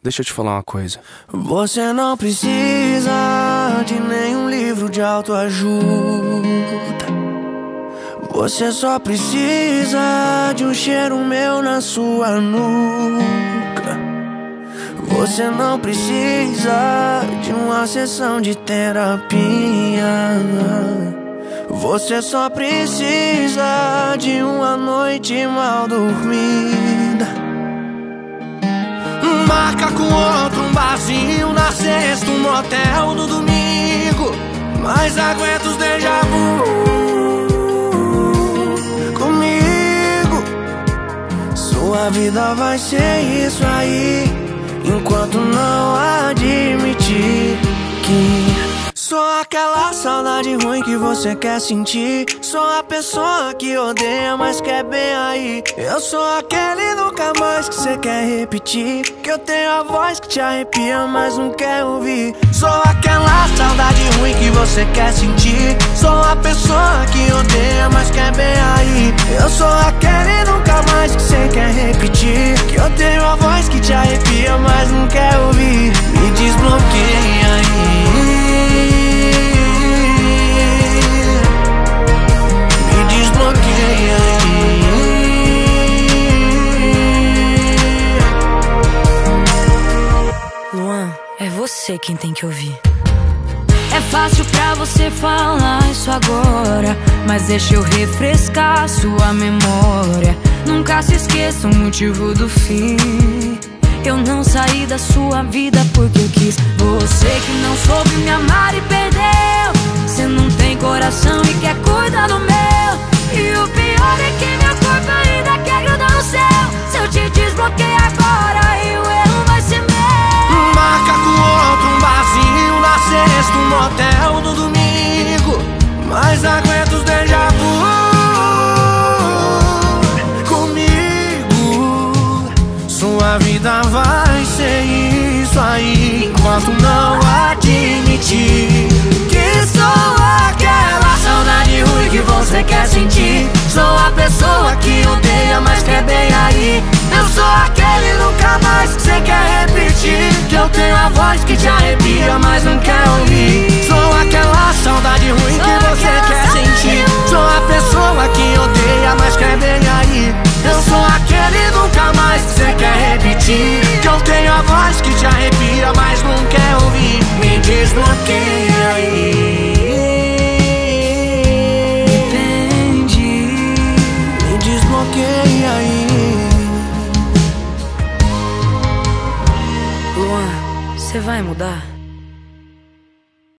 deixa eu te falar uma coisa. Você não precisa de nenhum livro de autoajuda. Você só precisa de um cheiro meu na sua nuca. Você não precisa de uma sessão de terapia. Você só precisa de uma noite mal dormida. Marca com outro um barzinho na sexta, um motel no domingo. Mas aguenta os déjà vu comigo. Sua vida vai ser isso aí, enquanto não admitir que sou aquela saudade ruim que você quer sentir. Sou a pessoa que odeia, mas quer bem aí. Eu sou aquele nunca mais que você quer repetir. Que eu tenho a voz que te arrepia, mas não quer ouvir. Sou aquela saudade ruim que você quer sentir. Sou a pessoa que odeia, mas quer bem aí. Eu sou aquele nunca mais que você quer repetir. Que eu tenho a voz que te arrepia, mas não quer ouvir. Me desbloqueia aí. Luan, é você quem tem que ouvir. É fácil pra você falar isso agora, mas deixa eu refrescar sua memória. Nunca se esqueça o motivo do fim. Eu não saí da sua vida porque eu quis. Você que não soube me amar e perdeu. Você não tem coração e quer cuidar do meu. E o pior é que meu corpo ainda quer grudar no céu. Se eu te desbloqueio agora, e o erro vai ser meu. Marca com outro um barzinho na sexta, um motel no domingo. Mas aguenta os déjà vu comigo. Sua vida vai ser isso aí, enquanto não admitir que sou aquela saudade ruim que você quer sentir. Sou a pessoa que odeia, mas quer bem aí. Eu sou aquele nunca mais que você quer repetir. Que eu tenho a voz que te arrepia, mas não quer ouvir. Sou aquela saudade ruim que você quer sentir. Sou a pessoa que odeia, mas quer bem aí. Eu sou aquele nunca mais que você quer repetir. Que eu tenho a voz que te arrepia, mas não quer ouvir. Me desbloqueia aí. Luan, você vai mudar?